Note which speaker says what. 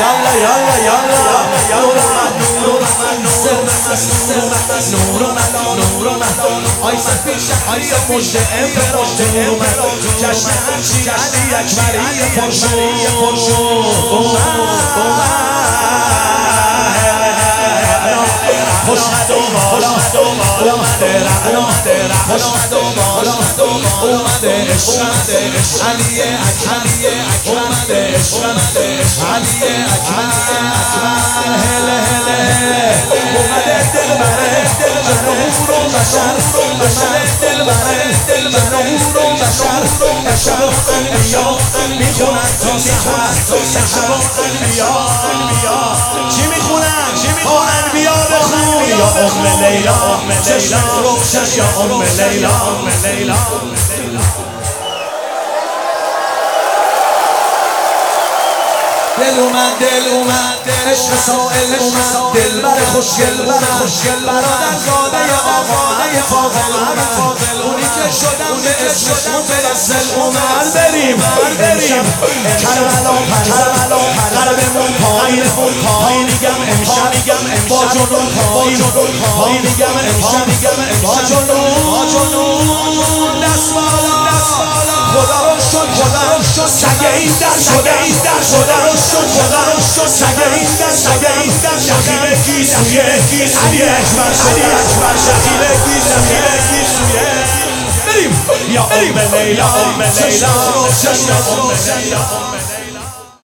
Speaker 1: یالا یالا یالا نور من نور من نور من نور من آی من پیش آی مجد امپراتور جشن هرچی علی اکبری پرشو خوشمد و بالا اومده رعنا خوشمد و بالا اومده عشقم علی اکبر اومده عشقم علی اکبر هله هله اومده دلبره جنور و بشر اومده دلبره جنور و بشر بشر انبیا میخونن تا سحر سحر و انبیا چی میخونن؟ تا انبیا بخون یا ام لیلا چشم روشن یا ام لیلا دل اومد عشق سائل اومد دلبر خوشگل برادر زاده آقای فاضل اونی که شدم به عشقش متوسل اومد بریم کربلا قلبمون پایین میگم امشب با جنون پایین میگم امشب با جنون دست بالا خدا رو شد سگه این در شده خدا رو شد سگه این در شخیل گیسویه علی اکبر شخیل گیسویه بریم یا ام لیلا چشم روشن یا ام لیلا